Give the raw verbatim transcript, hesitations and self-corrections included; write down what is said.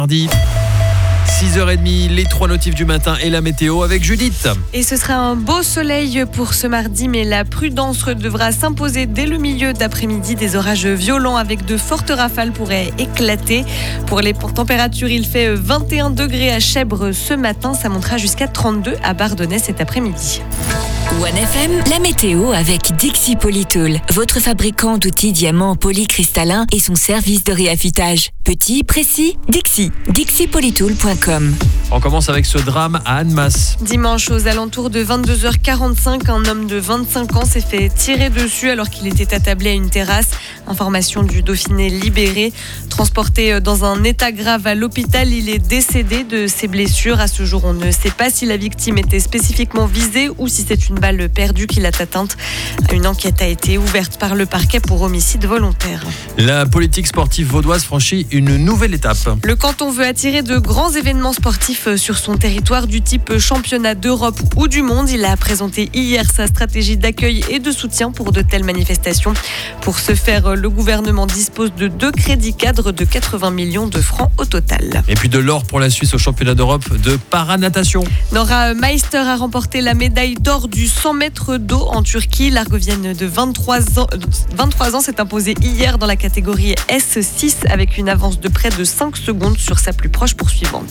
Mardi, six heures trente, les trois notifs du matin et la météo avec Judith. Et ce sera un beau soleil pour ce mardi, mais la prudence devra s'imposer dès le milieu d'après-midi. Des orages violents avec de fortes rafales pourraient éclater. Pour les températures, il fait vingt et un degrés à Chèvres ce matin. Ça montera jusqu'à trente-deux à Bardonnay cet après-midi. One F M, la météo avec Dixie Polytool, votre fabricant d'outils diamants polycristallins et son service de réaffûtage. Petit, précis, Dixie. dixie polytool point com. On commence avec ce drame à Annemasse. Dimanche, aux alentours de vingt-deux heures quarante-cinq, un homme de vingt-cinq ans s'est fait tirer dessus alors qu'il était attablé à une terrasse. Information du Dauphiné Libéré. Transporté dans un état grave à l'hôpital, il est décédé de ses blessures. À ce jour, on ne sait pas si la victime était spécifiquement visée ou si c'est une balle perdue qui l'a atteinte. Une enquête a été ouverte par le parquet pour homicide volontaire. La politique sportive vaudoise franchit une nouvelle étape. Le canton veut attirer de grands événements sportifs sur son territoire du type championnat d'Europe ou du monde. Il a présenté hier sa stratégie d'accueil et de soutien pour de telles manifestations. Pour ce faire, le gouvernement dispose de deux crédits cadres de quatre-vingts millions de francs au total. Et puis de l'or pour la Suisse au championnat d'Europe de paranatation. Nora Meister a remporté la médaille d'or du cent mètres d'eau en Turquie. L'Argovienne de vingt-trois ans, vingt-trois ans s'est imposée hier dans la catégorie S six avec une avance de près de cinq secondes sur sa plus proche poursuivante.